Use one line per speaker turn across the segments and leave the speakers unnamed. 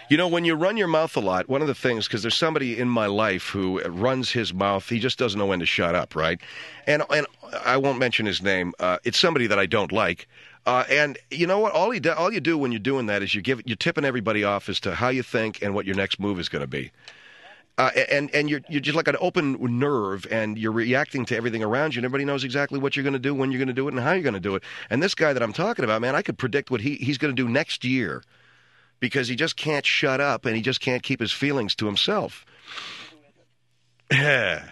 You know, when you run your mouth a lot, one of the things, because there's somebody in my life who runs his mouth, he just doesn't know when to shut up, right? And I won't mention his name. It's somebody that I don't like. And you know what? All you do when you're doing that is you're tipping everybody off as to how you think and what your next move is going to be. And you're just like an open nerve, and you're reacting to everything around you, and everybody knows exactly what you're going to do, when you're going to do it, and how you're going to do it. And this guy that I'm talking about, man, I could predict what he's going to do next year, because he just can't shut up, and he just can't keep his feelings to himself. Yeah.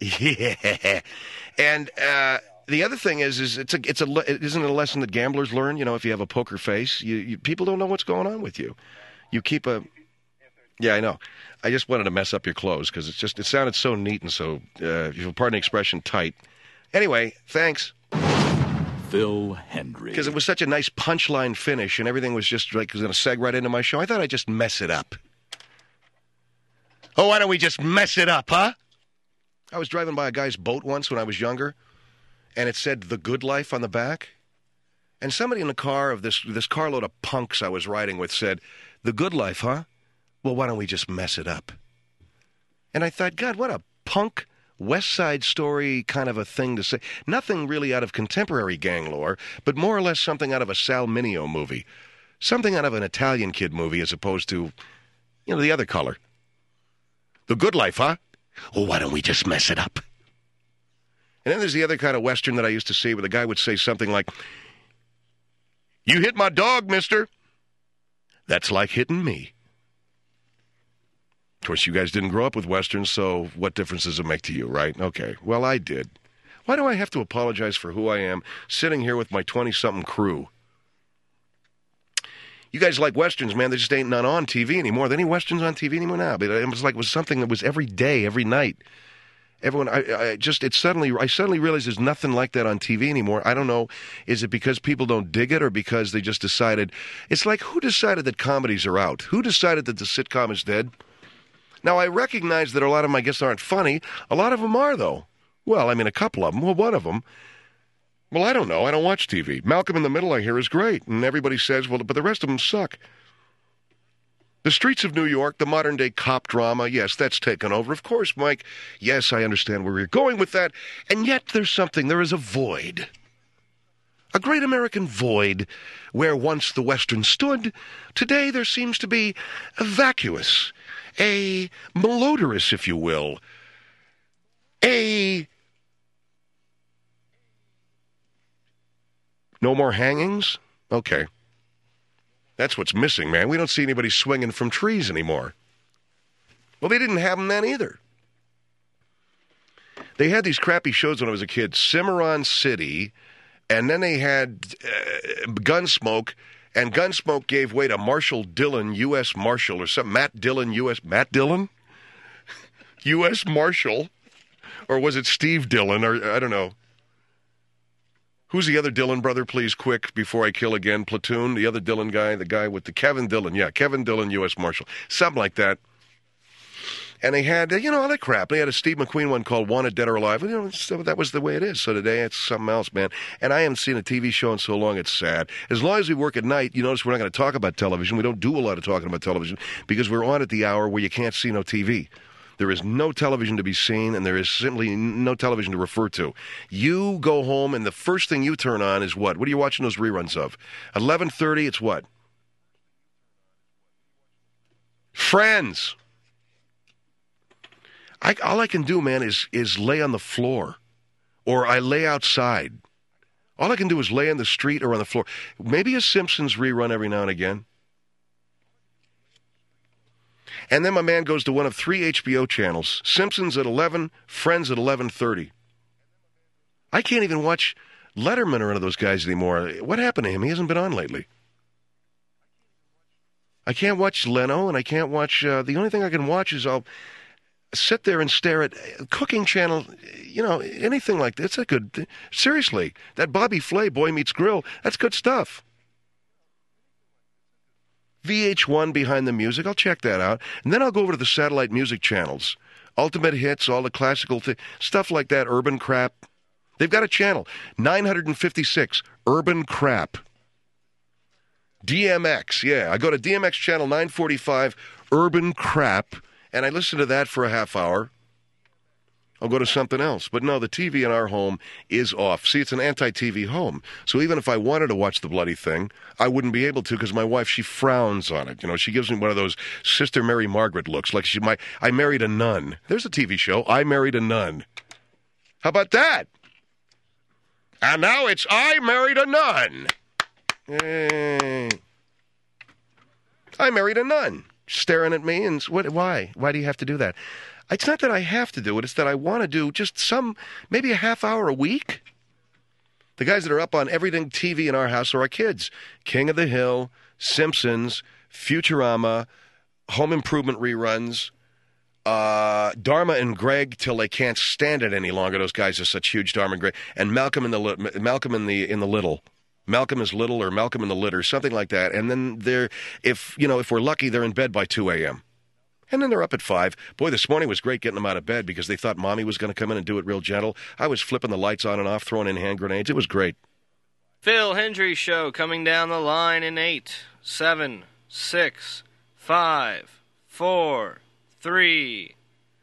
And the other thing is isn't it a lesson that gamblers learn? You know, if you have a poker face, people don't know what's going on with you. You keep a... Yeah, I know. I just wanted to mess up your clothes because it sounded so neat and so, if you'll pardon the expression, tight. Anyway, thanks.
Phil Hendrie.
Because it was such a nice punchline finish and everything was just like going to seg right into my show. I thought I'd just mess it up. Oh, why don't we just mess it up, huh? I was driving by a guy's boat once when I was younger, and it said The Good Life on the back. And somebody in the car of this carload of punks I was riding with said, The Good Life, huh? Well, why don't we just mess it up? And I thought, God, what a punk West Side Story kind of a thing to say. Nothing really out of contemporary gang lore, but more or less something out of a Sal Mineo movie. Something out of an Italian kid movie as opposed to, the other color. The Good Life, huh? Well, why don't we just mess it up? And then there's the other kind of Western that I used to see where the guy would say something like, You hit my dog, mister. That's like hitting me. Of course, you guys didn't grow up with Westerns, so what difference does it make to you, right? Okay, well, I did. Why do I have to apologize for who I am sitting here with my 20-something crew? You guys like Westerns, man. There just ain't none on TV anymore. Are there any Westerns on TV anymore now? But it was something that was every day, every night. Everyone, I suddenly realized there's nothing like that on TV anymore. I don't know, is it because people don't dig it or because they just decided? It's like, who decided that comedies are out? Who decided that the sitcom is dead? Now, I recognize that a lot of them, I guess, aren't funny. A lot of them are, though. Well, I mean, a couple of them. Well, one of them. Well, I don't know. I don't watch TV. Malcolm in the Middle, I hear, is great. And everybody says, well, but the rest of them suck. The Streets of New York, the modern-day cop drama, yes, that's taken over. Of course, Mike, yes, I understand where you're going with that. And yet there is a void. A great American void where once the Western stood. Today there seems to be a vacuous, a malodorous, if you will, no more hangings? Okay. That's what's missing, man. We don't see anybody swinging from trees anymore. Well, they didn't have them then either. They had these crappy shows when I was a kid, Cimarron City, and then they had Gunsmoke, and Gunsmoke gave way to Marshall Dillon, U.S. Marshal, or something. Matt Dillon, Matt Dillon? U.S. Marshal? Or was it Steve Dillon? Or I don't know. Who's the other Dillon brother, please, quick, before I kill again? Platoon, the other Dillon guy, the guy with the Kevin Dillon. Yeah, Kevin Dillon, U.S. Marshal. Something like that. And they had, all that crap. They had a Steve McQueen one called Wanted, Dead or Alive. So that was the way it is. So today it's something else, man. And I haven't seen a TV show in so long, it's sad. As long as we work at night, you notice we're not going to talk about television. We don't do a lot of talking about television because we're on at the hour where you can't see no TV. There is no television to be seen, and there is simply no television to refer to. You go home, and the first thing you turn on is what? What are you watching those reruns of? 11:30, it's what? Friends. All I can do, man, is lay on the floor, or I lay outside. All I can do is lay on the street or on the floor. Maybe a Simpsons rerun every now and again. And then my man goes to one of 3 HBO channels. Simpsons at 11, Friends at 11:30. I can't even watch Letterman or one of those guys anymore. What happened to him? He hasn't been on lately. I can't watch Leno, and I can't watch... the only thing I can watch is I'll sit there and stare at cooking channel, anything like that. It's a good... Seriously, that Bobby Flay, Boy Meets Grill, that's good stuff. VH1 Behind the Music, I'll check that out. And then I'll go over to the satellite music channels. Ultimate Hits, all the classical stuff like that, Urban Crap. They've got a channel, 956, Urban Crap. DMX, yeah. I go to DMX channel 945, Urban Crap, and I listen to that for a half hour. I'll go to something else. But no, the TV in our home is off. See, it's an anti-TV home. So even if I wanted to watch the bloody thing, I wouldn't be able to because my wife, she frowns on it. You know, she gives me one of those Sister Mary Margaret looks, like I married a nun. There's a TV show, I Married a Nun. How about that? And now it's I Married a Nun. I married a nun. Staring at me and why? Why do you have to do that? It's not that I have to do it. It's that I want to do just maybe a half hour a week. The guys that are up on everything TV in our house are our kids. King of the Hill, Simpsons, Futurama, Home Improvement reruns, Dharma and Greg till they can't stand it any longer. Those guys are such huge Dharma and Greg. And Malcolm in the Little. Malcolm is Little or Malcolm in the Litter, something like that. And then if we're lucky, they're in bed by 2 a.m. And then they're up at 5. Boy, this morning was great getting them out of bed because they thought Mommy was going to come in and do it real gentle. I was flipping the lights on and off, throwing in hand grenades. It was great.
Phil Hendry Show coming down the line in 8, 7, 6, 5, 4, 3.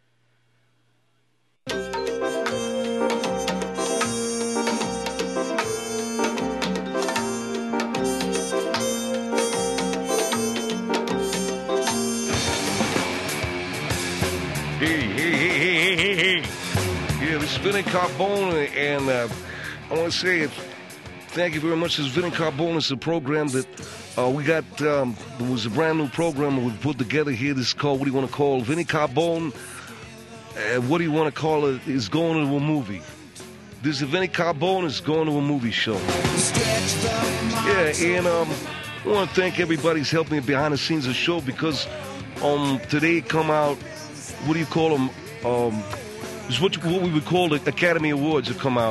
Hey. Yeah, this is Vinny Carbone, and I want to say thank you very much. This is Vinny Carbone. It's a program that we got. It was a brand new program we put together here. This is called, what do you want to call Vinny Carbone? What do you want to call it? Is going to a movie. This is Vinny Carbone is going to a movie show. Yeah, and I want to thank everybody who's helped me behind the scenes of the show because today come out. What do you call them? It's what we would call the Academy Awards have come out.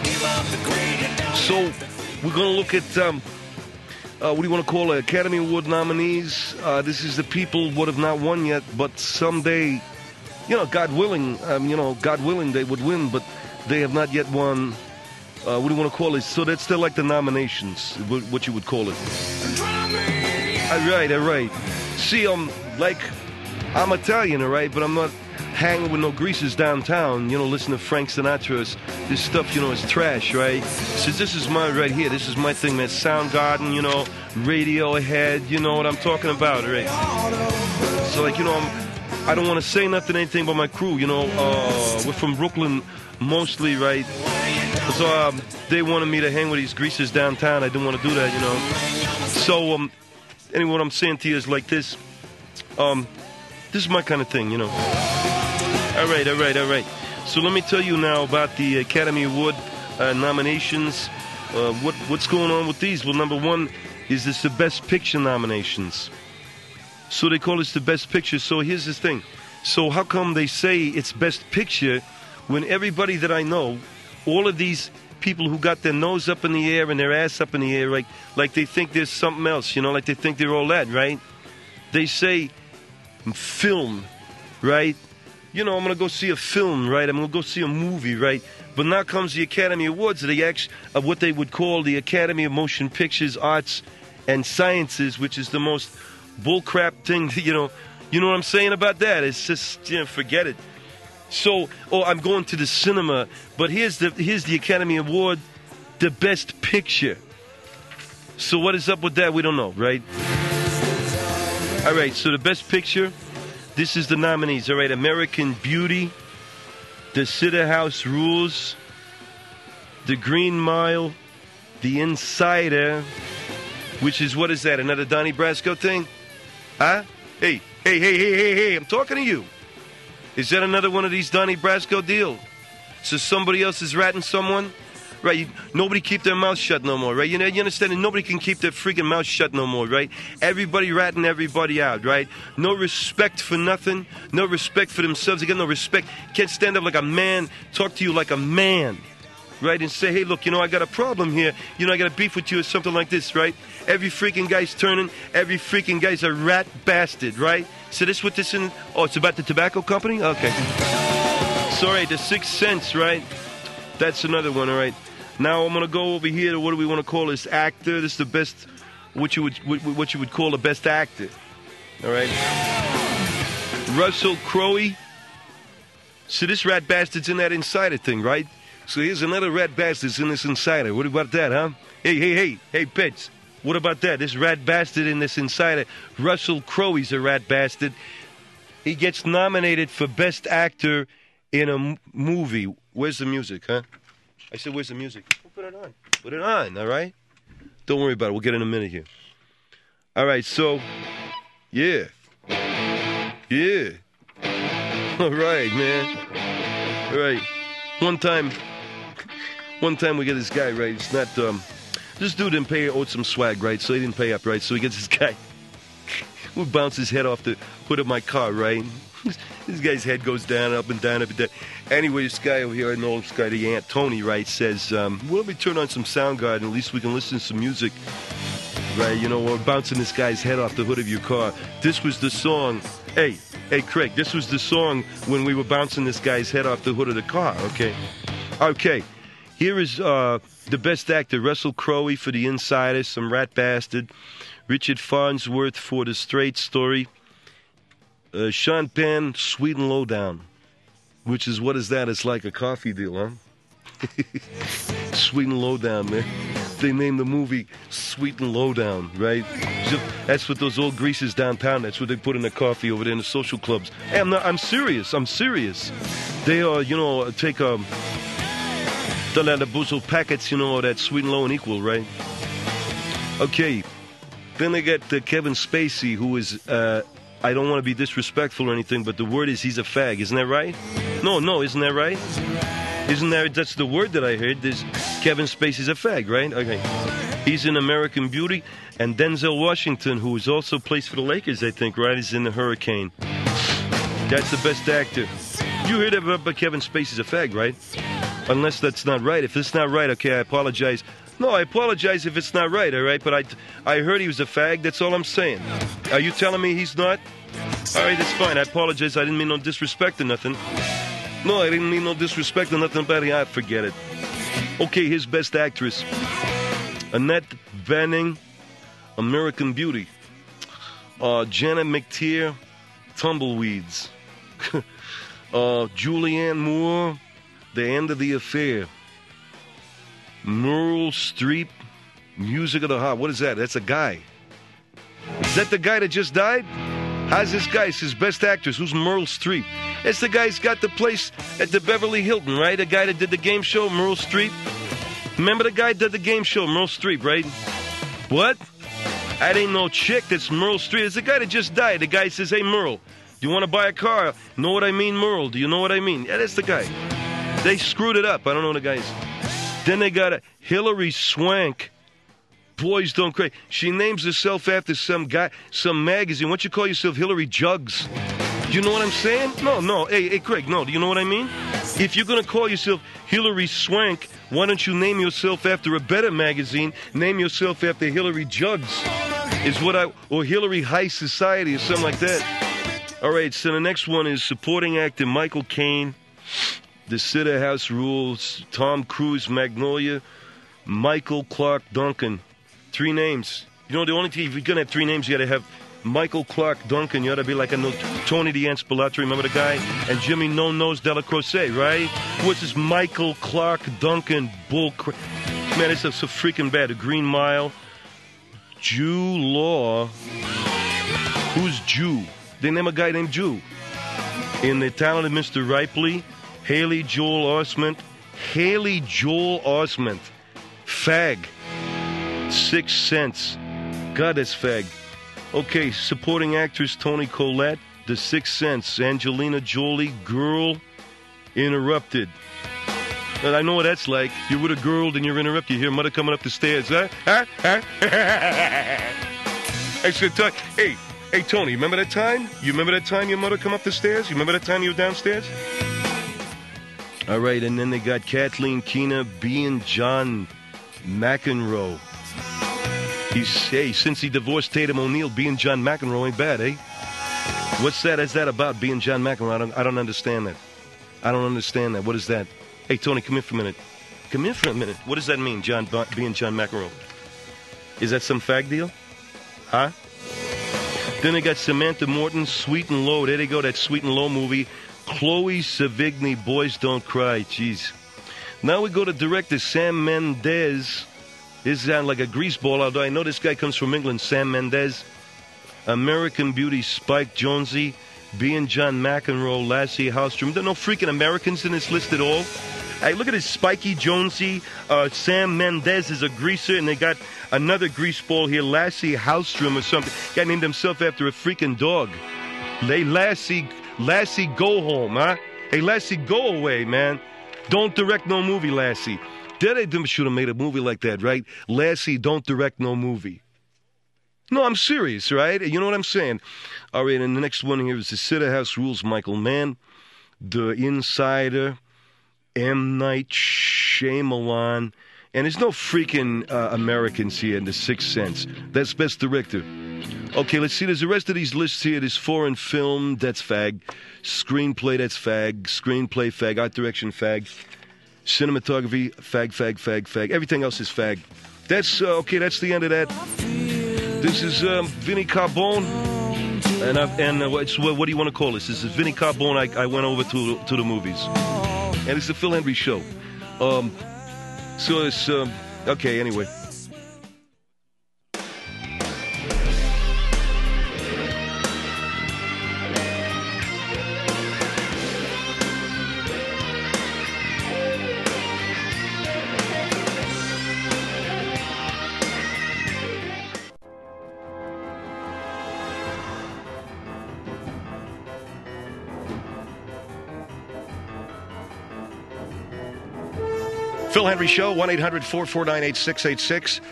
So we're going to look at what do you want to call it? Academy Award nominees. This is the people what have not won yet, but someday, God willing, they would win, but they have not yet won. What do you want to call it? So that's still like the nominations, what you would call it. All right. See, I'm Italian, all right, but I'm not hanging with no greasers downtown, listening to Frank Sinatra's. This stuff, is trash, right? So this is mine right here. This is my thing, man. Soundgarden, Radiohead, you know what I'm talking about, right? So, I don't want to say anything about my crew, we're from Brooklyn mostly, right? So they wanted me to hang with these greasers downtown. I didn't want to do that, So, anyway, what I'm saying to you is like this. This is my kind of thing, All right. So let me tell you now about the Academy Award nominations. What's going on with these? Well, number one is this the Best Picture nominations. So they call this the Best Picture. So here's the thing. So how come they say it's Best Picture when everybody that I know, all of these people who got their nose up in the air and their ass up in the air, like they think there's something else, like they think they're all that, right? They say film, right? I'm going to go see a film, right? I'm going to go see a movie, right? But now comes the Academy Awards, of what they would call the Academy of Motion Pictures, Arts, and Sciences, which is the most bullcrap thing, you know what I'm saying about that? It's just, forget it. So, I'm going to the cinema, but here's the Academy Award, the Best Picture. So what is up with that? We don't know, right? All right, so the Best Picture, this is the nominees. All right, American Beauty, The Cider House Rules, The Green Mile, The Insider, which is, what is that, another Donnie Brasco thing? Huh? Hey, I'm talking to you. Is that another one of these Donnie Brasco deals? So somebody else is ratting someone? Right, nobody keep their mouth shut no more, right? You understand? And nobody can keep their freaking mouth shut no more, right? Everybody ratting everybody out, right? No respect for nothing. No respect for themselves. They got no respect. Can't stand up like a man, talk to you like a man, right? And say, hey, look, I got a problem here. I got a beef with you or something like this, right? Every freaking guy's turning. Every freaking guy's a rat bastard, right? So this what this in? Oh, it's about the tobacco company? Okay. Sorry, the 6th Sense, right? That's another one, all right? Now I'm going to go over here to what do we want to call this actor. This is the best
what you would call the best actor. All right. Russell Crowe. So this rat bastard's in that Insider thing, right? So here's another rat bastard's in this Insider. What about that, huh? Hey, Pitts. What about that? This rat bastard in this Insider. Russell Crowe's a rat bastard. He gets nominated for Best Actor in a movie. Where's the music, huh? I said, where's the music? Well, put it on. Put it on, all right? Don't worry about it. We'll get in a minute here. All right, so, yeah. All right, man. All right. One time we get this guy, right? It's not, this dude didn't owed some swag, right? So he didn't pay up, right? So he gets this guy who bounces his head off the hood of my car, right? This guy's head goes down, up and down, up and down. Anyway, this guy over here, I know this guy, the Aunt Tony, right, says, well, let me turn on some Soundgarden, at least we can listen to some music. Right, you know, we're bouncing this guy's head off the hood of your car. This was the song. Hey, Craig, this was the song when we were bouncing this guy's head off the hood of the car, okay? Okay, here is the best actor, Russell Crowe for The Insider, some rat bastard. Richard Farnsworth for The Straight Story. Sean Penn, Sweet and Lowdown, which is, what is that? It's like a coffee deal, huh? Sweet and Lowdown, man. They named the movie Sweet and Lowdown, right? That's what those old greasers downtown, that's what they put in the coffee over there in the social clubs. Hey, I'm serious. They take the buzzle packets, that Sweet and Low and Equal, right? Okay, then they get Kevin Spacey, who is, I don't want to be disrespectful or anything, but the word is he's a fag, isn't that right? No, isn't that right? That's the word that I heard. There's Kevin Spacey's a fag, right? Okay. He's in American Beauty. And Denzel Washington, who is also plays for the Lakers, I think, right? Is in The Hurricane. That's the best actor. You heard about Kevin Spacey's a fag, right? Unless that's not right. If it's not right, okay, I apologize. No, I apologize if it's not right, all right? But I heard he was a fag. That's all I'm saying. Are you telling me he's not? All right, that's fine. I apologize. I didn't mean no disrespect or nothing. No, I didn't mean no disrespect or nothing about it. I forget it. Okay, his best actress. Annette Bening, American Beauty. Janet McTeer, Tumbleweeds. Julianne Moore, The End of the Affair. Meryl Streep, Music of the Heart. What is that? That's a guy. Is that the guy that just died? How's this guy? It's his best actress. Who's Meryl Streep? It's the guy who's got the place at the Beverly Hilton, right? The guy that did the game show, Meryl Streep. Remember the guy that did the game show, Meryl Streep, right? What? That ain't no chick. That's Meryl Streep. It's the guy that just died. The guy says, hey, Meryl, do you want to buy a car? Know what I mean, Meryl? Do you know what I mean? Yeah, that's the guy. They screwed it up. I don't know the guys. Then they got a Hillary Swank. Boys don't cry. She names herself after some guy, some magazine. Why don't you call yourself Hillary Jugs? Do you know what I'm saying? No. Hey, Craig, no. Do you know what I mean? If you're going to call yourself Hillary Swank, why don't you name yourself after a better magazine? Name yourself after Hillary Jugs. Or Hillary High Society or something like that. All right, so the next one is supporting actor Michael Caine. The Sitter House Rules, Tom Cruise, Magnolia, Michael Clark Duncan. 3 names. You know, the only thing, if you're going to have 3 names, you got to have Michael Clark Duncan. You ought to be like Tony D'Anspalati, remember the guy? And Jimmy No Nose Della Croce, right? What's this Michael Clark Duncan bull crap? Man, it's so freaking bad. The Green Mile. Jew Law. Who's Jew? They name a guy named Jew. In The Talented Mr. Ripley. Haley Joel Osment. Fag. 6 cents. God, that's fag. Okay, supporting actress Toni Collette. The 6 Sense. Angelina Jolie. Girl Interrupted. And I know what that's like. You're with a girl, then you're interrupted. You hear mother coming up the stairs. Huh? Hey, Tony, remember that time? You remember that time your mother come up the stairs? You remember that time you were downstairs? All right, and then they got Kathleen Keener being John McEnroe. Since he divorced Tatum O'Neal, being John McEnroe ain't bad, eh? What's that? Is that about, being John McEnroe? I don't understand that. What is that? Hey, Tony, come here for a minute. What does that mean, being John McEnroe? Is that some fag deal? Huh? Then they got Samantha Morton, Sweet and Low. There they go, that Sweet and Low movie. Chloe Sevigny, Boys Don't Cry. Jeez. Now we go to director Sam Mendes. This sounds like a greaseball, although I know this guy comes from England, Sam Mendes. American Beauty, Spike Jonze. Being John McEnroe, Lassie Hallstrom. There are no freaking Americans in this list at all. Hey, look at this Spikey Jonesy. Sam Mendes is a greaser, and they got another greaseball here, Lassie Hallstrom or something. Guy named himself after a freaking dog. Hey, Lassie, go home, huh? Hey, Lassie, go away, man. Don't direct no movie, Lassie. They should have made a movie like that, right? Lassie, don't direct no movie. No, I'm serious, right? You know what I'm saying? All right, and the next one here is The Sitter House Rules, Michael Mann. The Insider, M. Night Shyamalan. And there's no freaking Americans here in The Sixth Sense. That's Best Director. Okay, let's see. There's the rest of these lists here. There's foreign film, that's fag. Screenplay, that's fag. Screenplay, fag. Art direction, fag. Cinematography, fag. Everything else is fag. That's, okay, that's the end of that. This is Vinnie Carbone, and what do you want to call this? This is Vinnie Carbone. I went over to the movies, and it's the Phil Hendrie Show. So it's okay. Anyway.
Phil Hendrie Show, 1-800-449-8686,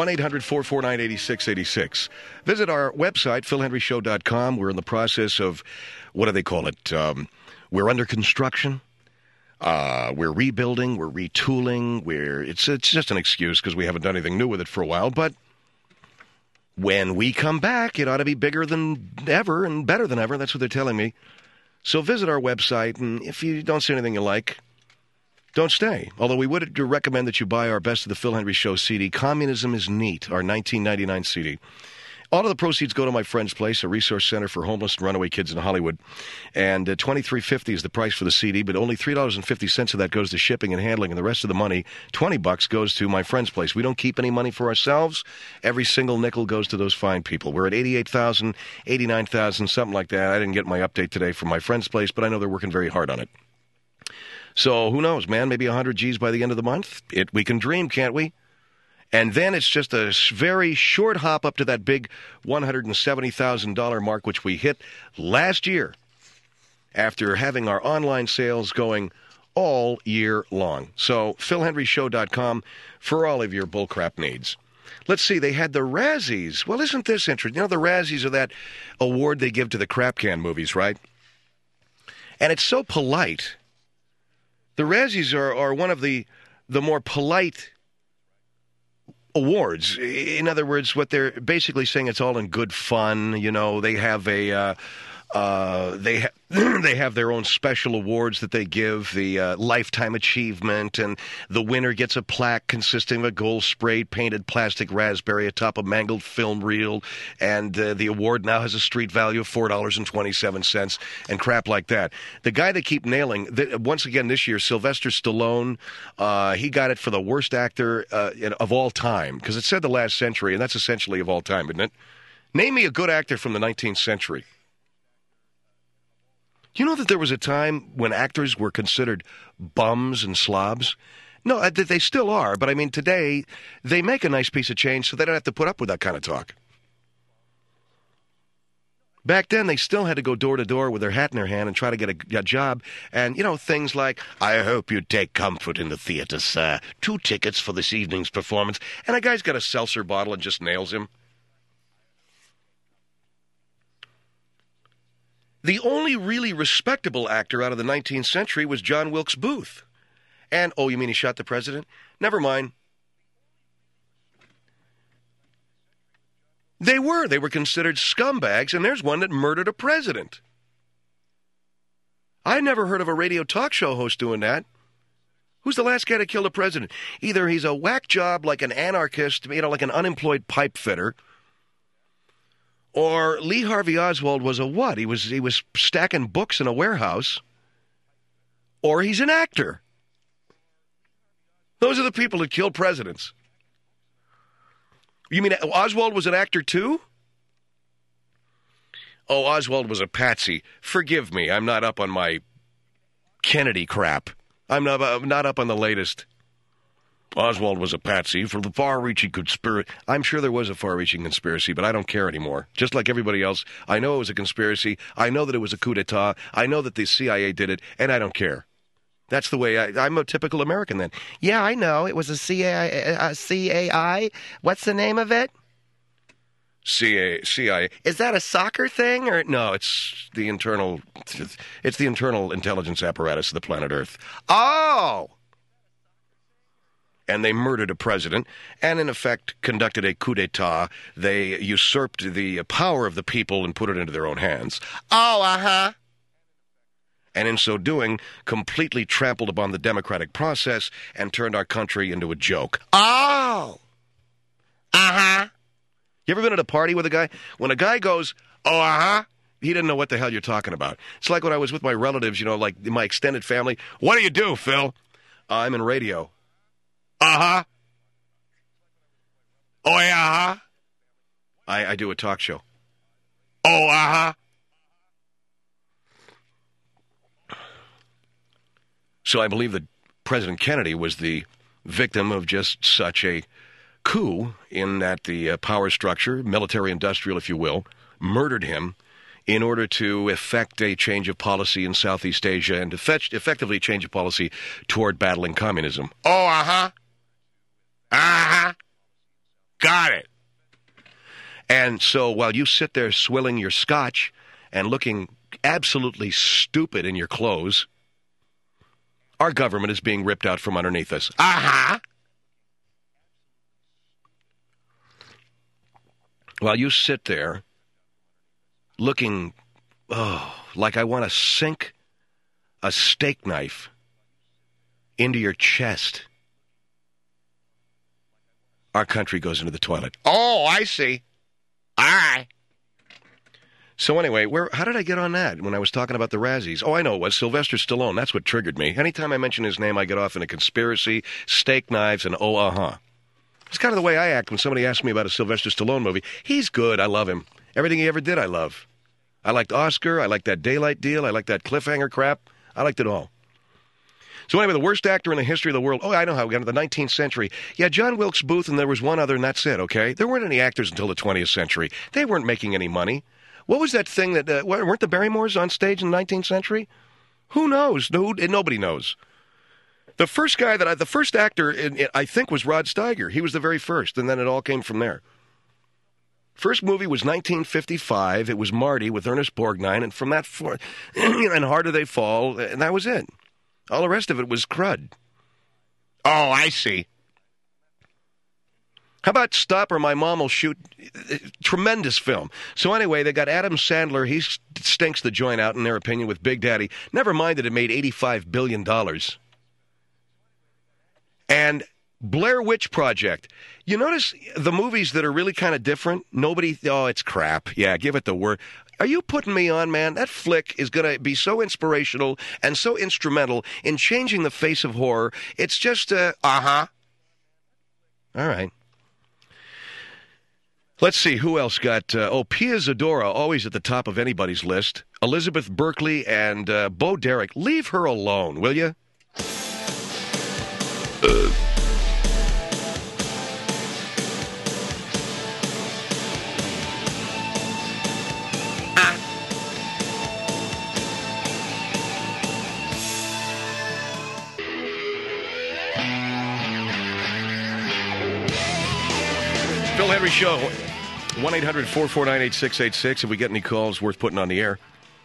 1-800-449-8686. Visit our website, philhendrieshow.com. We're in the process of, what do they call it? We're under construction. We're rebuilding. We're retooling. It's just an excuse because we haven't done anything new with it for a while. But when we come back, it ought to be bigger than ever and better than ever. That's what they're telling me. So visit our website, and if you don't see anything you like, don't stay. Although we would recommend that you buy our Best of the Phil Hendrie Show CD, Communism is Neat, our 1999 CD. All of the proceeds go to my friend's place, a resource center for homeless and runaway kids in Hollywood. And $23.50 is the price for the CD, but only $3.50 of that goes to shipping and handling, and the rest of the money, $20, goes to my friend's place. We don't keep any money for ourselves. Every single nickel goes to those fine people. We're at 88,000, 89,000, something like that. I didn't get my update today from my friend's place, but I know they're working very hard on it. So who knows, man? Maybe 100 G's by the end of the month. We can dream, can't we? And then it's just a very short hop up to that big $170,000 mark, which we hit last year after having our online sales going all year long. So philhendrieshow.com for all of your bullcrap needs. Let's see, they had the Razzies. Well, isn't this interesting? You know, the Razzies are that award they give to the crap can movies, right? And it's so polite. The Razzies are one of the more polite awards. In other words, what they're basically saying, it's all in good fun. You know, they have they have their own special awards that they give, the Lifetime Achievement, and the winner gets a plaque consisting of a gold sprayed painted plastic raspberry atop a mangled film reel, and the award now has a street value of $4.27 and crap like that. The guy they keep nailing, once again this year, Sylvester Stallone, he got it for the worst actor of all time, because it said the last century, and that's essentially of all time, isn't it? Name me a good actor from the 19th century. You know that there was a time when actors were considered bums and slobs? No, they still are, but I mean, today, they make a nice piece of change so they don't have to put up with that kind of talk. Back then, they still had to go door to door with their hat in their hand and try to get a job. And, you know, things like, I hope you take comfort in the theater, sir. 2 tickets for this evening's performance. And a guy's got a seltzer bottle and just nails him. The only really respectable actor out of the 19th century was John Wilkes Booth. And, oh, you mean he shot the president? Never mind. They were considered scumbags, and there's one that murdered a president. I never heard of a radio talk show host doing that. Who's the last guy to kill a president? Either he's a whack job like an anarchist, you know, like an unemployed pipe fitter, Or Lee Harvey Oswald was a what? He was stacking books in a warehouse. Or he's an actor. Those are the people that kill presidents. You mean Oswald was an actor too? Oh, Oswald was a patsy. Forgive me, I'm not up on my Kennedy crap. I'm not up on the latest. Oswald was a patsy for the far-reaching conspiracy. I'm sure there was a far-reaching conspiracy, but I don't care anymore. Just like everybody else, I know it was a conspiracy. I know that it was a coup d'etat. I know that the CIA did it, and I don't care. That's the way I'm a typical American then. Yeah, I know. It was a CAI. What's the name of it? CIA. Is that a soccer thing or no? It's the internal intelligence apparatus of the planet Earth. Oh. And they murdered a president and, in effect, conducted a coup d'etat. They usurped the power of the people and put it into their own hands. Oh, uh-huh. And in so doing, completely trampled upon the democratic process and turned our country into a joke. Oh! Uh-huh. You ever been at a party with a guy? When a guy goes, oh, uh-huh, he didn't know what the hell you're talking about. It's like when I was with my relatives, like my extended family. What do you do, Phil? I'm in radio. Uh-huh. Oh, yeah, uh-huh. I do a talk show. Oh, uh-huh. So I believe that President Kennedy was the victim of just such a coup in that the power structure, military-industrial, if you will, murdered him in order to effect a change of policy in Southeast Asia and effectively change of policy toward battling communism. Oh, uh-huh. Uh-huh. Got it. And so while you sit there swilling your scotch and looking absolutely stupid in your clothes, our government is being ripped out from underneath us. Uh-huh. While you sit there looking, like I want to sink a steak knife into your chest, our country goes into the toilet. Oh, I see. All right. So anyway, how did I get on that when I was talking about the Razzies? Oh, I know, it was Sylvester Stallone. That's what triggered me. Anytime I mention his name, I get off in a conspiracy, steak knives, and oh, uh-huh. It's kind of the way I act when somebody asks me about a Sylvester Stallone movie. He's good. I love him. Everything he ever did, I love. I liked Oscar. I liked that Daylight deal. I liked that cliffhanger crap. I liked it all. So anyway, the worst actor in the history of the world. Oh, I know how we got into the 19th century. Yeah, John Wilkes Booth, and there was one other, and that's it, okay? There weren't any actors until the 20th century. They weren't making any money. What was that thing that, weren't the Barrymores on stage in the 19th century? Who knows? Nobody knows. The first actor, I think, was Rod Steiger. He was the very first, and then it all came from there. First movie was 1955. It was Marty with Ernest Borgnine, and from that, and Harder They Fall, and that was it. All the rest of it was crud. Oh, I see. How about Stop or My Mom Will Shoot? Tremendous film. So anyway, they got Adam Sandler. He stinks the joint out, in their opinion, with Big Daddy. Never mind that it made $85 billion. And Blair Witch Project. You notice the movies that are really kind of different? It's crap. Yeah, give it the word. Are you putting me on, man? That flick is going to be so inspirational and so instrumental in changing the face of horror. It's just, uh-huh. All right. Let's see, who else got... Pia Zadora, always at the top of anybody's list. Elizabeth Berkley and Bo Derek. Leave her alone, will you? Phil Henry Show, 1-800-449-8686. If we get any calls worth putting on the air,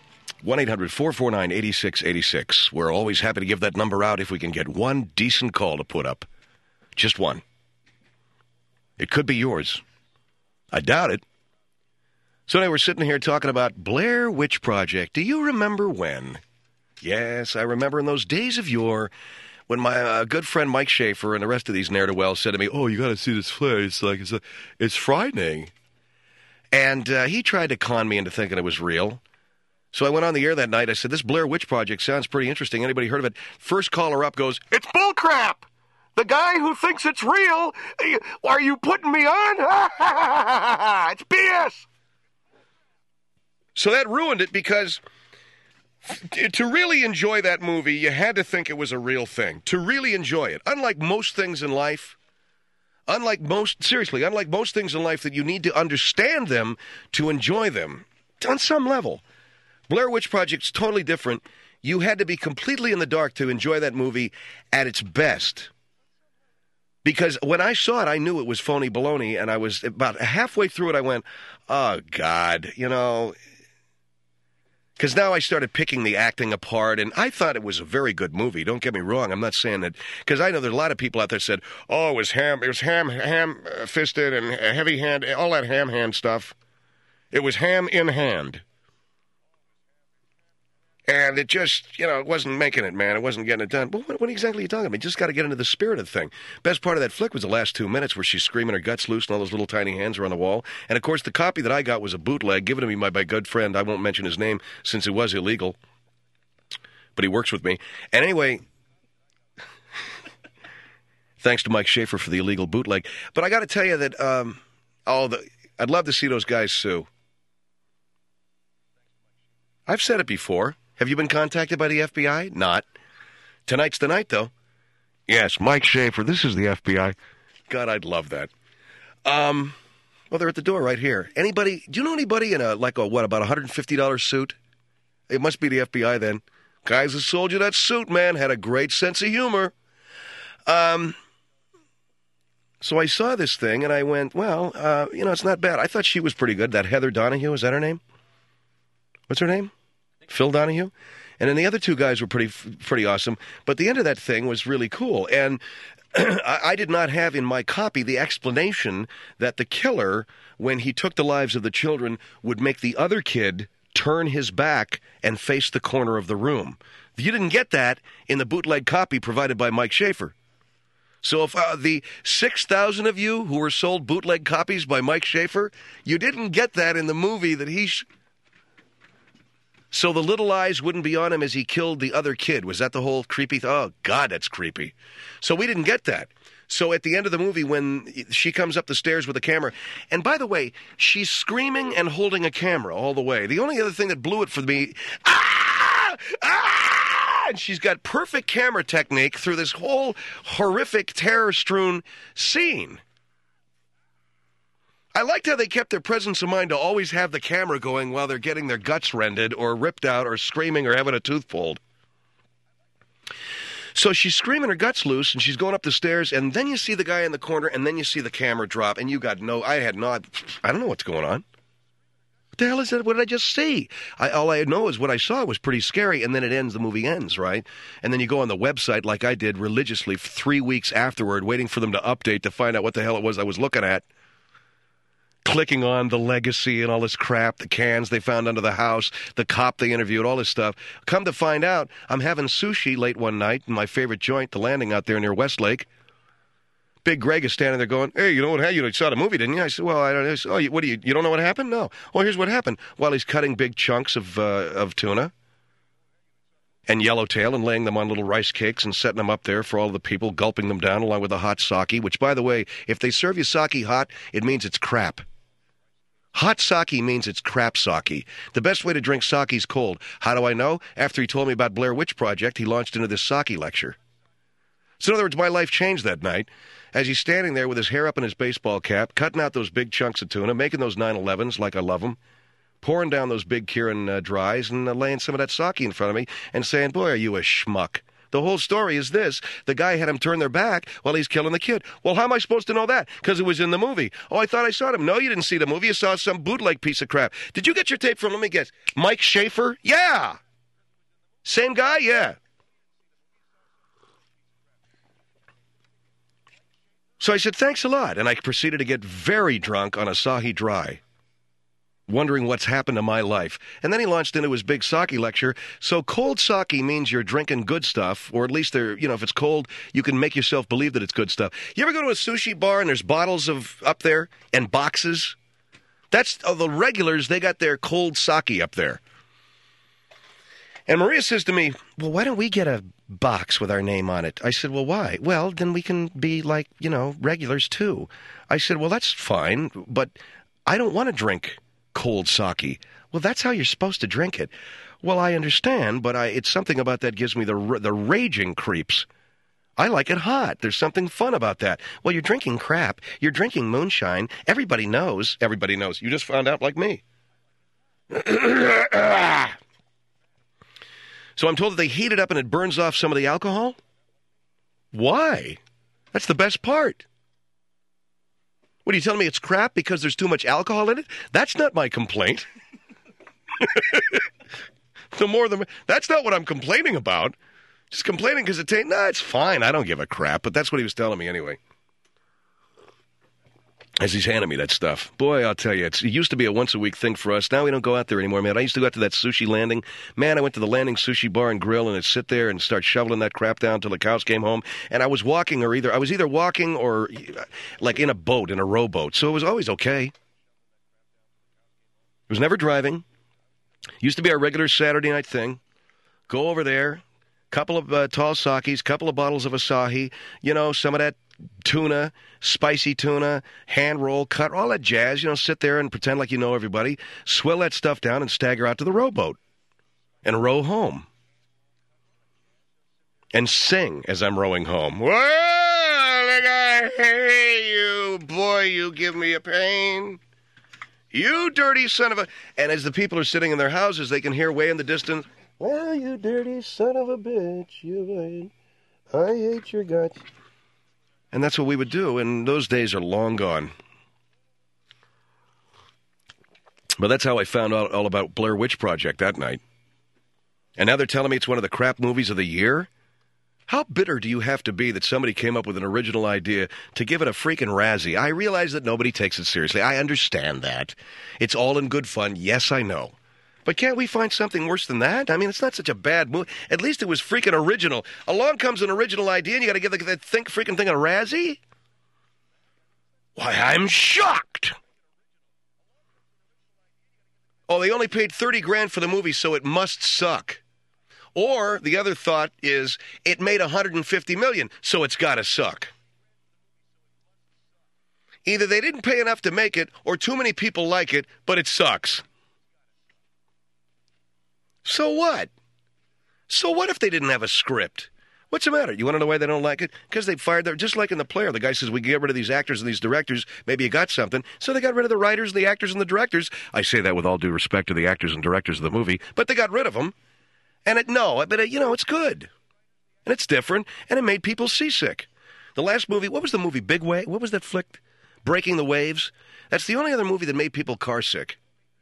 1-800-449-8686. We're always happy to give that number out if we can get one decent call to put up. Just one. It could be yours. I doubt it. So anyway, we're sitting here talking about Blair Witch Project. Do you remember when? Yes, I remember in those days of yore, when my good friend Mike Schaefer and the rest of these ne'er-do-wells said to me, "Oh, you got to see this flick. It's frightening." And he tried to con me into thinking it was real. So I went on the air that night. I said, this Blair Witch Project sounds pretty interesting. Anybody heard of it? First caller up goes, it's bullcrap. The guy who thinks it's real, are you putting me on? It's BS. So that ruined it because to really enjoy that movie, you had to think it was a real thing. To really enjoy it. Unlike most things in life, unlike most things in life that you need to understand them to enjoy them on some level. Blair Witch Project's totally different. You had to be completely in the dark to enjoy that movie at its best. Because when I saw it, I knew it was phony baloney, and I was about halfway through it, I went, oh, God, because now I started picking the acting apart, and I thought it was a very good movie. Don't get me wrong. I'm not saying that, because I know there are a lot of people out there that said, oh, it was ham-fisted and heavy hand, all that ham hand stuff. It was ham in hand. And it just, it wasn't making it, man. It wasn't getting it done. But what exactly are you talking about? You just got to get into the spirit of the thing. Best part of that flick was the last 2 minutes where she's screaming her guts loose and all those little tiny hands are on the wall. And, of course, the copy that I got was a bootleg given to me by my good friend. I won't mention his name since it was illegal. But he works with me. And anyway, thanks to Mike Schaefer for the illegal bootleg. But I got to tell you that I'd love to see those guys sue. I've said it before. Have you been contacted by the FBI? Not. Tonight's the night, though. Yes, Mike Schaefer, this is the FBI. God, I'd love that. Well, they're at the door right here. Anybody, do you know anybody in about a $150 suit? It must be the FBI then. Guys that sold you that suit, man, had a great sense of humor. So I saw this thing, and I went, well, it's not bad. I thought she was pretty good. That Heather Donahue, is that her name? What's her name? Phil Donahue. And then the other two guys were pretty awesome. But the end of that thing was really cool. And I did not have in my copy the explanation that the killer, when he took the lives of the children, would make the other kid turn his back and face the corner of the room. You didn't get that in the bootleg copy provided by Mike Schaefer. So if the 6,000 of you who were sold bootleg copies by Mike Schaefer, you didn't get that in the movie that he... So the little eyes wouldn't be on him as he killed the other kid. Was that the whole creepy oh, God, that's creepy. So we didn't get that. So at the end of the movie, when she comes up the stairs with a camera, and by the way, she's screaming and holding a camera all the way. The only other thing that blew it for me, and she's got perfect camera technique through this whole horrific, terror-strewn scene. I liked how they kept their presence of mind to always have the camera going while they're getting their guts rended or ripped out or screaming or having a tooth pulled. So she's screaming her guts loose, and she's going up the stairs, and then you see the guy in the corner, and then you see the camera drop, and I don't know what's going on. What the hell is that? What did I just see? All I know is what I saw was pretty scary, and then the movie ends, right? And then you go on the website like I did religiously for 3 weeks afterward, waiting for them to update to find out what the hell it was I was looking at. Clicking on the legacy and all this crap, the cans they found under the house, the cop they interviewed, all this stuff. Come to find out, I'm having sushi late one night in my favorite joint, the Landing out there near Westlake. Big Greg is standing there going, hey, you know what happened? You saw the movie, didn't you? I said, well, I don't know. Oh, you don't know what happened? No. Well, here's what happened. While he's cutting big chunks of tuna and yellowtail and laying them on little rice cakes and setting them up there for all the people, gulping them down along with the hot sake, which, by the way, if they serve you sake hot, it means it's crap. Hot sake means it's crap sake. The best way to drink sake is cold. How do I know? After he told me about Blair Witch Project, he launched into this sake lecture. So in other words, my life changed that night as he's standing there with his hair up in his baseball cap, cutting out those big chunks of tuna, making those 9/11s like I love them, pouring down those big Kirin dries and laying some of that sake in front of me and saying, boy, are you a schmuck. The whole story is this. The guy had him turn their back while he's killing the kid. Well, how am I supposed to know that? Because it was in the movie. Oh, I thought I saw him. No, you didn't see the movie. You saw some bootleg piece of crap. Did you get your tape from, let me guess, Mike Schaefer? Yeah. Same guy? Yeah. So I said, thanks a lot. And I proceeded to get very drunk on Asahi Dry, wondering what's happened to my life. And then he launched into his big sake lecture. So cold sake means you're drinking good stuff, or at least if it's cold, you can make yourself believe that it's good stuff. You ever go to a sushi bar and there's bottles up there and boxes That's the regulars. They got their cold sake up there. And Maria says to me, well, why don't we get a box with our name on it? I said, well, why? Well, then we can be like, regulars too. I said, well, that's fine, but I don't want to drink cold sake. Well, that's how you're supposed to drink it. Well, I understand, but it's something about that gives me the raging creeps. I like it hot. There's something fun about that. Well, you're drinking crap. You're drinking moonshine. Everybody knows. Everybody knows. You just found out like me. So I'm told that they heat it up and it burns off some of the alcohol? Why? That's the best part. What, are you telling me it's crap because there's too much alcohol in it? That's not my complaint. That's not what I'm complaining about. Just complaining because it's fine. I don't give a crap. But that's what he was telling me anyway. As he's handing me that stuff. Boy, I'll tell you, it used to be a once-a-week thing for us. Now we don't go out there anymore, man. I used to go out to that sushi landing. Man, I went to the landing sushi bar and grill, and I'd sit there and start shoveling that crap down until the cows came home. And I was walking, I was either walking or like in a boat, in a rowboat. So it was always okay. It was never driving. Used to be our regular Saturday night thing. Go over there, couple of tall sakis, couple of bottles of Asahi, some of that tuna, spicy tuna, hand roll, cut, all that jazz, sit there and pretend like you know everybody, swill that stuff down and stagger out to the rowboat and row home. And sing as I'm rowing home. Whoa, I hate you, boy, you give me a pain. You dirty son of a... And as the people are sitting in their houses, they can hear way in the distance, well, you dirty son of a bitch, I hate your guts. And that's what we would do, and those days are long gone. But that's how I found out all about Blair Witch Project that night. And now they're telling me it's one of the crap movies of the year? How bitter do you have to be that somebody came up with an original idea to give it a freaking Razzie? I realize that nobody takes it seriously. I understand that. It's all in good fun. Yes, I know. But can't we find something worse than that? I mean, it's not such a bad movie. At least it was freaking original. Along comes an original idea, and you got to give that freaking thing a Razzie? Why, I'm shocked. Oh, they only paid $30,000 for the movie, so it must suck. Or the other thought is it made $150 million, so it's got to suck. Either they didn't pay enough to make it, or too many people like it, but it sucks. So what? So what if they didn't have a script? What's the matter? You want to know why they don't like it? Because they fired their... Just like in The Player, the guy says, we get rid of these actors and these directors. Maybe you got something. So they got rid of the writers, the actors, and the directors. I say that with all due respect to the actors and directors of the movie. But they got rid of them. And it's good. And it's different. And it made people seasick. The last movie... What was the movie? Big Wave? What was that flick? Breaking the Waves? That's the only other movie that made people car sick.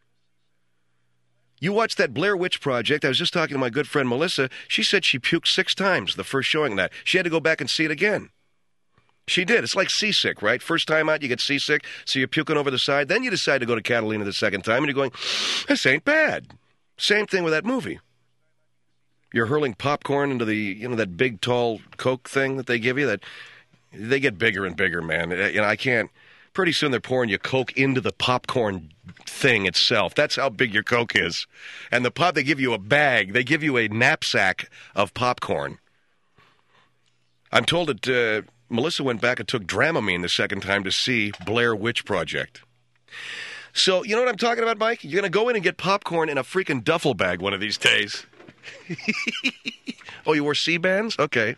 You watched that Blair Witch Project. I was just talking to my good friend Melissa. She said she puked 6 times the first showing of that. She had to go back and see it again. She did. It's like seasick, right? First time out, you get seasick, so you're puking over the side. Then you decide to go to Catalina the second time, and you're going, this ain't bad. Same thing with that movie. You're hurling popcorn into the, that big, tall Coke thing that they give you. That they get bigger and bigger, man. I can't. Pretty soon they're pouring you Coke into the popcorn thing itself. That's how big your Coke is. And they give you a bag. They give you a knapsack of popcorn. I'm told that Melissa went back and took Dramamine the second time to see Blair Witch Project. So, you know what I'm talking about, Mike? You're going to go in and get popcorn in a freaking duffel bag one of these days. Oh, you wore C-bands? Okay.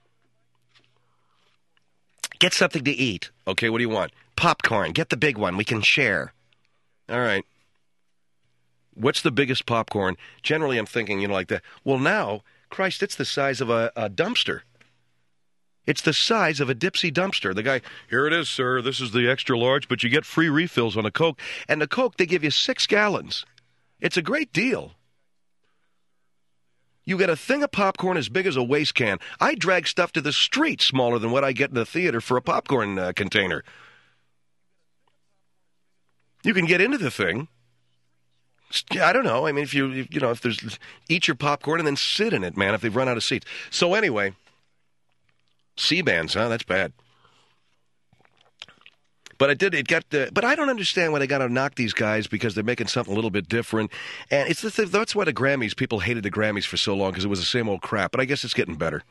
Get something to eat. Okay, what do you want? Popcorn. Get the big one. We can share. All right. What's the biggest popcorn? Generally, I'm thinking, like that. Well, now, Christ, it's the size of a dumpster. It's the size of a Dipsy dumpster. The guy, here it is, sir. This is the extra large, but you get free refills on a Coke. And the Coke, they give you 6 gallons. It's a great deal. You get a thing of popcorn as big as a waste can. I drag stuff to the street smaller than what I get in the theater for a popcorn container. You can get into the thing. I don't know. I mean, if there's... Eat your popcorn and then sit in it, man, if they've run out of seats. So anyway, C-bands, huh? That's bad. But but I don't understand why they got to knock these guys because they're making something a little bit different. And that's why the Grammys, people hated the Grammys for so long because it was the same old crap. But I guess it's getting better.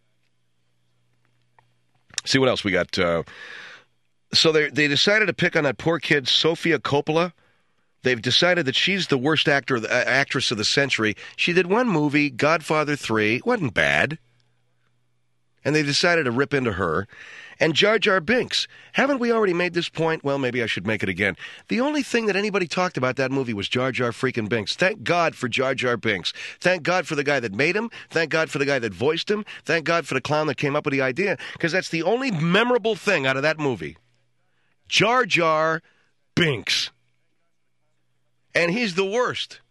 See what else we got. So they decided to pick on that poor kid, Sofia Coppola. They've decided that she's the worst actress of the century. She did one movie, Godfather 3. Wasn't bad. And they decided to rip into her. And Jar Jar Binks. Haven't we already made this point? Well, maybe I should make it again. The only thing that anybody talked about that movie was Jar Jar freaking Binks. Thank God for Jar Jar Binks. Thank God for the guy that made him. Thank God for the guy that voiced him. Thank God for the clown that came up with the idea. Because that's the only memorable thing out of that movie. Jar Jar Binks. And he's the worst.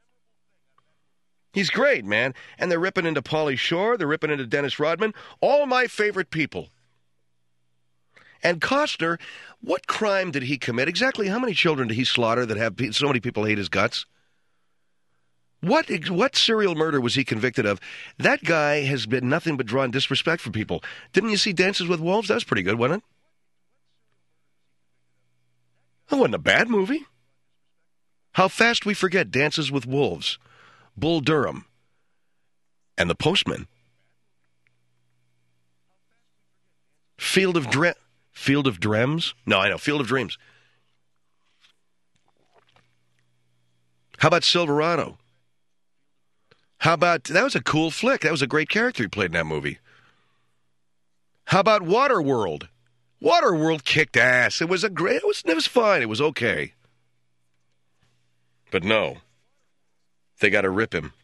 He's great, man. And they're ripping into Pauly Shore. They're ripping into Dennis Rodman. All my favorite people. And Costner, what crime did he commit? Exactly how many children did he slaughter that have so many people hate his guts? What serial murder was he convicted of? That guy has been nothing but drawing disrespect for people. Didn't you see Dances with Wolves? That was pretty good, wasn't it? That wasn't a bad movie. How fast we forget Dances with Wolves, Bull Durham, and The Postman. Field of Dreams? No, I know, Field of Dreams. How about Silverado? That was a cool flick. That was a great character he played in that movie. How about Waterworld? Waterworld kicked ass. It was fine. It was okay. But no, they got to rip him.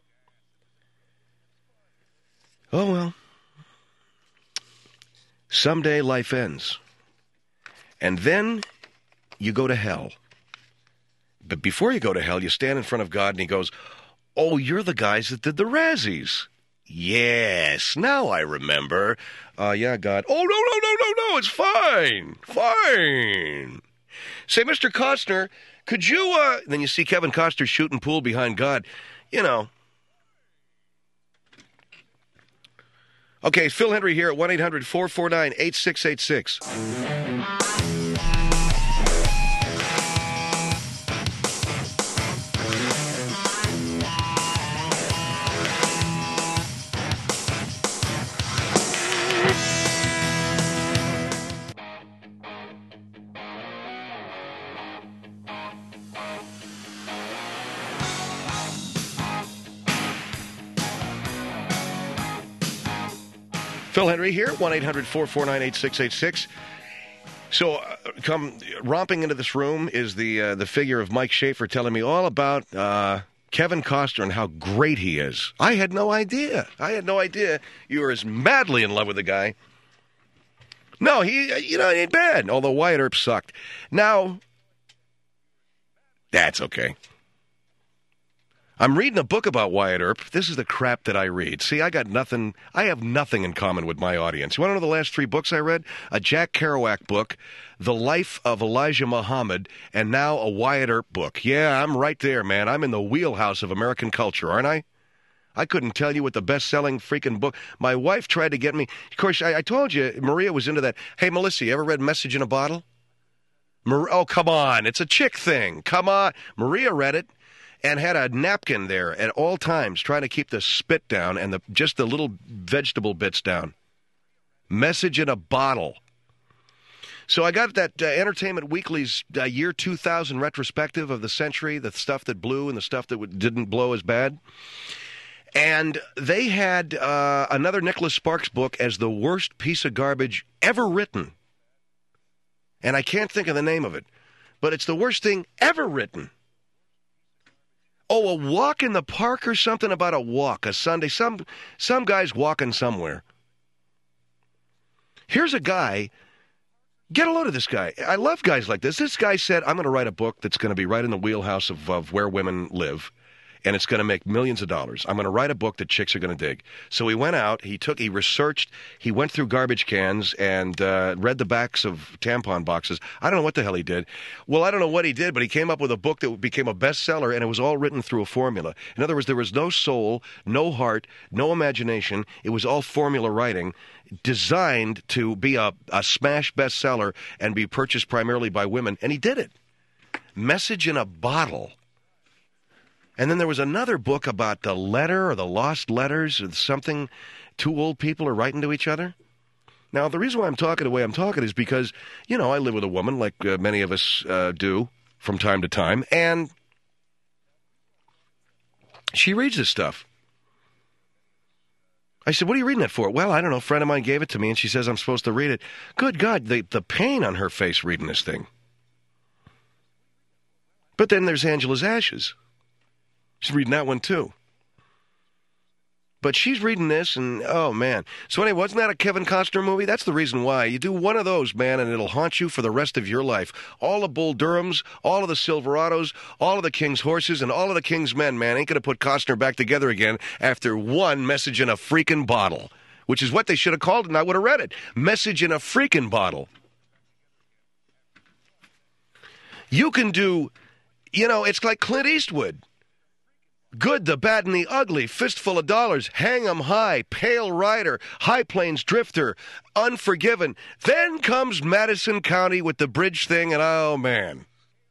Oh, well. Someday life ends. And then you go to hell. But before you go to hell, you stand in front of God and he goes, "Oh, you're the guys that did the Razzies." "Yes, now I remember." "Yeah, God." "Oh, no, it's fine. Fine. Say, Mr. Costner, could you, Then you see Kevin Costner shooting pool behind God. You know. Okay, Phil Hendry here at 1-800-449-8686. Phil Hendry here, 1-800-449-8686. So, come romping into this room is the figure of Mike Schaefer telling me all about Kevin Costner and how great he is. I had no idea. You were as madly in love with the guy. No, he ain't bad, although Wyatt Earp sucked. Now, that's okay. I'm reading a book about Wyatt Earp. This is the crap that I read. See, I have nothing in common with my audience. You want to know the last 3 books I read? A Jack Kerouac book, The Life of Elijah Muhammad, and now a Wyatt Earp book. Yeah, I'm right there, man. I'm in the wheelhouse of American culture, aren't I? I couldn't tell you what the best-selling freaking book. My wife tried to get me. Of course, I told you, Maria was into that. Hey, Melissa, you ever read Message in a Bottle? Oh, come on. It's a chick thing. Come on. Maria read it. And had a napkin there at all times, trying to keep the spit down and just the little vegetable bits down. Message in a Bottle. So I got that Entertainment Weekly's year 2000 retrospective of the century, the stuff that blew and the stuff that didn't blow as bad. And they had another Nicholas Sparks book as the worst piece of garbage ever written. And I can't think of the name of it, but it's the worst thing ever written. Oh, a walk in the park or something about a walk, a Sunday. Some guy's walking somewhere. Here's a guy. Get a load of this guy. I love guys like this. This guy said, I'm going to write a book that's going to be right in the wheelhouse of where women live. and it's going to make millions of dollars. I'm going to write a book that chicks are going to dig. So he went out, he researched, he went through garbage cans and read the backs of tampon boxes. I don't know what the hell he did. Well, I don't know what he did, but he came up with a book that became a bestseller, and it was all written through a formula. In other words, there was no soul, no heart, no imagination. It was all formula writing, designed to be a smash bestseller and be purchased primarily by women, and he did it. Message in a Bottle. And then there was another book about the letter or the lost letters or something two old people are writing to each other. Now, the reason why I'm talking the way I'm talking is because, you know, I live with a woman like many of us do from time to time, and she reads this stuff. I said, what are you reading that for? Well, I don't know. A friend of mine gave it to me, and she says I'm supposed to read it. Good God, the pain on her face reading this thing. But then there's Angela's Ashes. She's reading that one, too. But she's reading this, and, oh, man. So anyway, wasn't that a Kevin Costner movie? That's the reason why. You do one of those, man, and it'll haunt you for the rest of your life. All the Bull Durhams, all of the Silverados, all of the King's Horses, and all of the King's Men, man, ain't going to put Costner back together again after one Message in a Freaking Bottle, which is what they should have called it, and I would have read it. Message in a Freaking Bottle. You can do... You know, it's like Clint Eastwood. Good, the Bad, and the Ugly, Fistful of Dollars, Hang 'em High, Pale Rider, High Plains Drifter, Unforgiven. Then comes Madison County with the bridge thing, and oh, man.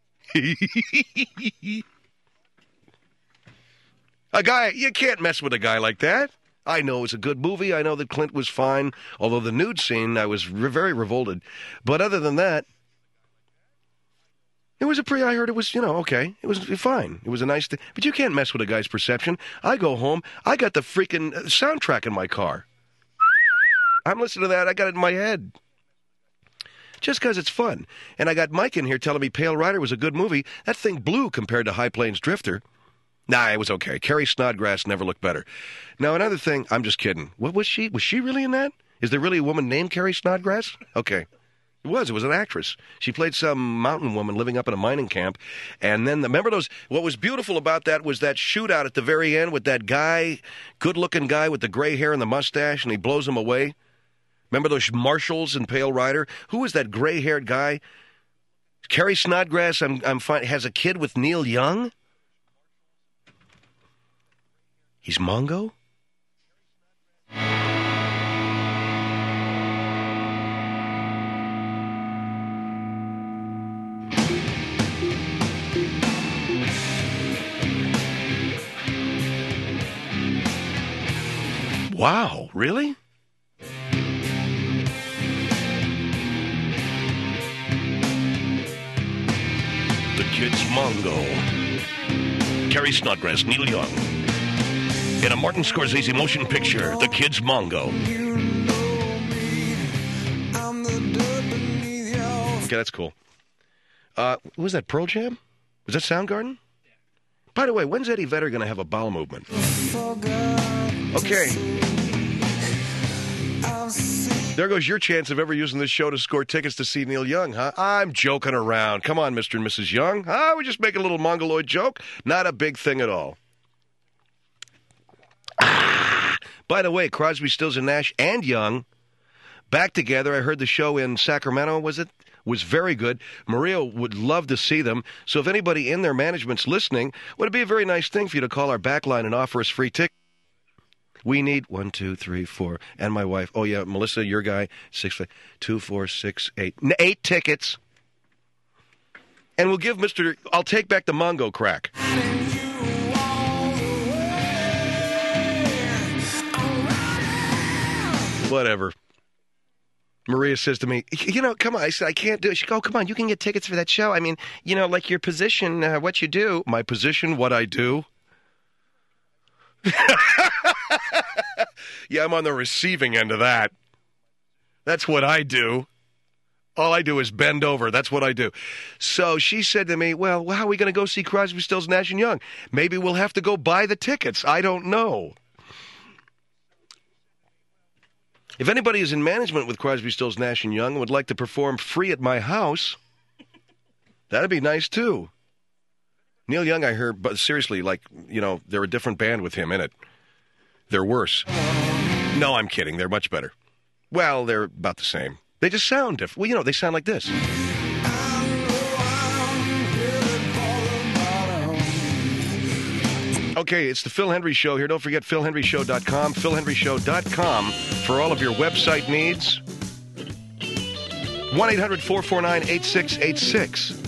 A guy, you can't mess with a guy like that. I know it's a good movie. I know that Clint was fine, although the nude scene, I was very revolted. But other than that, it was I heard it was, okay. It was fine. It was a nice thing. But you can't mess with a guy's perception. I go home. I got the freaking soundtrack in my car. I'm listening to that. I got it in my head. Just because it's fun. And I got Mike in here telling me Pale Rider was a good movie. That thing blew compared to High Plains Drifter. Nah, it was okay. Carrie Snodgrass never looked better. Now, another thing, I'm just kidding. What was she? Was she really in that? Is there really a woman named Carrie Snodgrass? Okay. It was an actress. She played some mountain woman living up in a mining camp. And then, remember those, what was beautiful about that was that shootout at the very end with that guy, good-looking guy with the gray hair and the mustache, and he blows him away? Remember those marshals in Pale Rider? Who was that gray-haired guy? Carrie Snodgrass, I'm fine, has a kid with Neil Young? He's Mongo? Wow, really? The Kid's Mongo. Carrie Snodgrass, Neil Young. In a Martin Scorsese motion picture, The Kid's Mongo. Okay, that's cool. Was that Pearl Jam? Was that Soundgarden? By the way, when's Eddie Vedder going to have a bowel movement? Okay. There goes your chance of ever using this show to score tickets to see Neil Young, huh? I'm joking around. Come on, Mr. and Mrs. Young. We just make a little mongoloid joke. Not a big thing at all. By the way, Crosby, Stills, and Nash and Young back together. I heard the show in Sacramento, was very good. Maria would love to see them. So if anybody in their management's listening, would it be a very nice thing for you to call our back line and offer us free tickets? We need 1, 2, 3, 4, and my wife. Oh, yeah, Melissa, your guy, 6, 5, 2, 4, 6, 8. 8 tickets. And we'll give I'll take back the Mongo crack. Whatever. Maria says to me, come on. I said, I can't do it. She goes, come on, you can get tickets for that show. I mean, like your position, what you do. My position, what I do. Yeah, I'm on the receiving end of that. That's what I do. All I do is bend over. That's what I do. So she said to me, well, how are we going to go see Crosby, Stills, Nash & Young? Maybe we'll have to go buy the tickets. I don't know. If anybody is in management with Crosby, Stills, Nash & Young and would like to perform free at my house, that'd be nice, too. Neil Young, I heard, but seriously, like, they're a different band with him in it. They're worse. No, I'm kidding. They're much better. Well, they're about the same. They just sound different. Well, they sound like this. Okay, it's the Phil Hendry Show here. Don't forget PhilHenryShow.com, PhilHenryShow.com for all of your website needs. 1-800-449-8686.